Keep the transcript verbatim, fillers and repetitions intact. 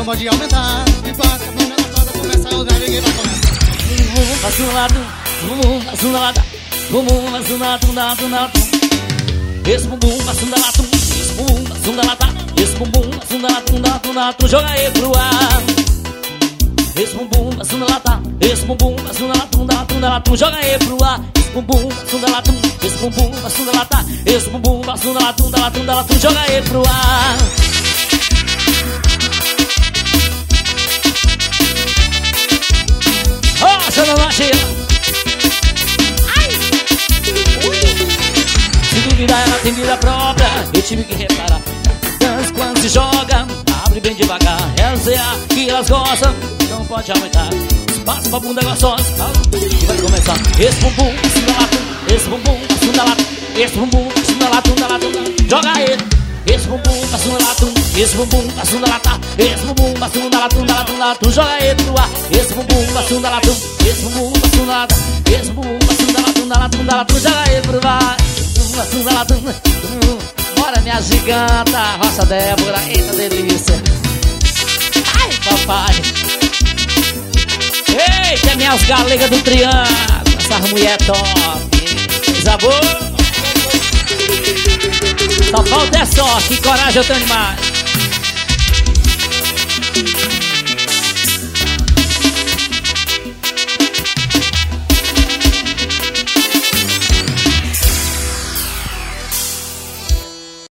pode aumentar. E bota a mão na toda, começa a rodar, ninguém vai começar. Bumbum, passa no lado, bumbum, passa no lado, bumbum, passa no lado, lado, lado. Esse bumbum, passa no lado, esse bumbum, passa no lado, esse bumbum, passa no lado, lado, lado. Joga aí pro ar. Esse bumbum, passa no lado, esse bumbum, passa no lado, lado, lado. Joga aí pro ar. Esse bumbum, passa no lado, esse bumbum, passa no lado, esse bumbum, passa no lado, lado, lado. Joga aí pro ar. Rocha na noite. Se duvidar ela tem vida própria, eu tive que reparar. Dança quando se joga, abre bem devagar. Ela sei que elas gostam, não pode aumentar. Passa pra bunda gostosa e vai começar. Esse bumbum, assim da lata. Esse bumbum, assim da lata. Esse bumbum, assim da lata, da lata. Joga ele. Esse bumbum, assim da lata. Esse bumbum, assim da lata. Esse bumbum, assim da lata, da lata, da lata. Joga ele pro ar. Esse bumbum, assim da lata. Esse bumbum, assim da lata. Esse bumbum, assim da lata, da lata, da lata. Joga ele pro ar. Assim da lata. Bora minha giganta, Roça Débora, eita delícia. Ai, papai. Eita, minhas galegas do triângulo. Essas mulher top. Coisa boa. Só falta é sorte, que coragem eu tenho demais.